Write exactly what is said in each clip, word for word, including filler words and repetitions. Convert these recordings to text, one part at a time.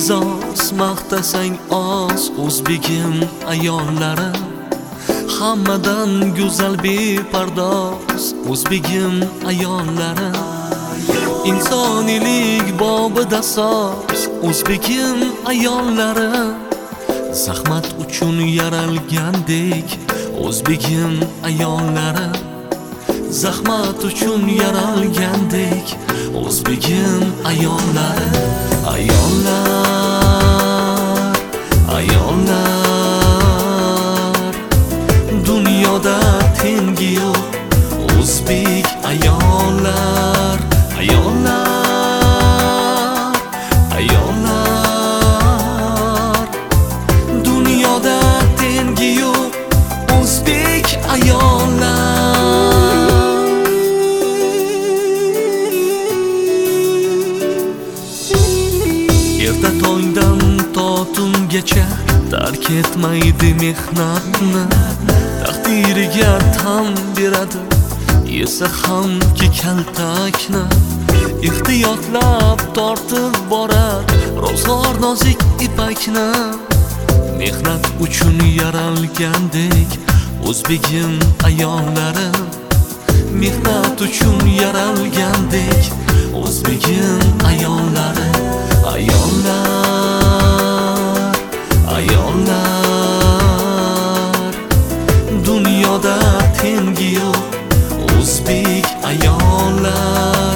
e'zoz maqtasang oz o'zbegim ayollari, hammadan go'zal bepardoz o'zbegim ayollari, insoniylik bobida soz o'zbegim ayollari, zahmat uchun yaralgandek o'zbegim ayollari, zahmat uchun yaralgandek o'zbegim ayollari. Ayollar, ayollar, dunyoda tengi yo'q o'zbek ayollar. Ayollar, ayollar, dunyoda tengi yo'q o'zbek ayollar. Erta tongdan to tungacha tark etmaydi mehnatni, taqdiriga tan beradi yesa hamki kaltakni, ehtiyotlab tortib borar ro'zg'or nozik ipakni, mehnat uchun yaralgandek o'zbegim ayollari, mehnat uchun yaralgandek o'zbegim ayollari. Ayollar, ayollar, dunyoda tengi yo'q o'zbek ayollar.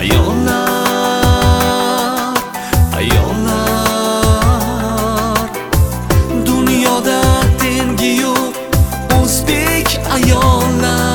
Ayollar, ayollar, dunyoda tengi yo'q o'zbek ayollar.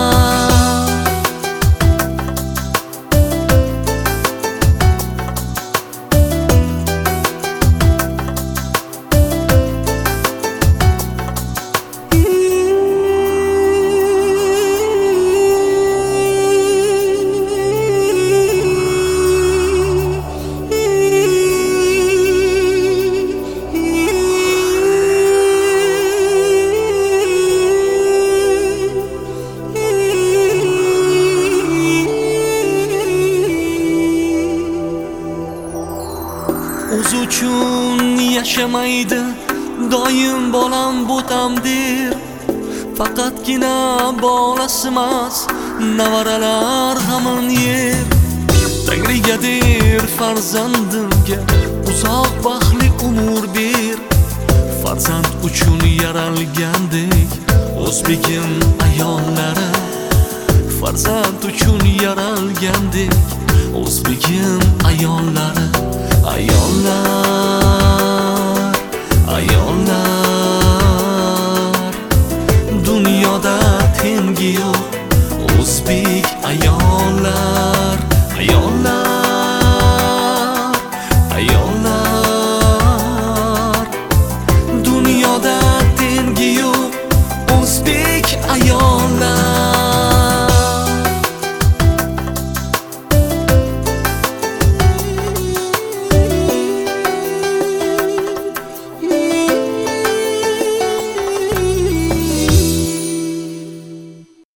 O'zi uchun yashamaydi doim bolam bo'tam der, faqatgina bolasi emas nevaralar g'amin yer. Tangriga der farzandimga uzoq baxtli umr ber, farzand uchun yaralgandek o'zbegim ayollari, farzand uchun yaralgandek o'zbegim ayollari. Ayollar,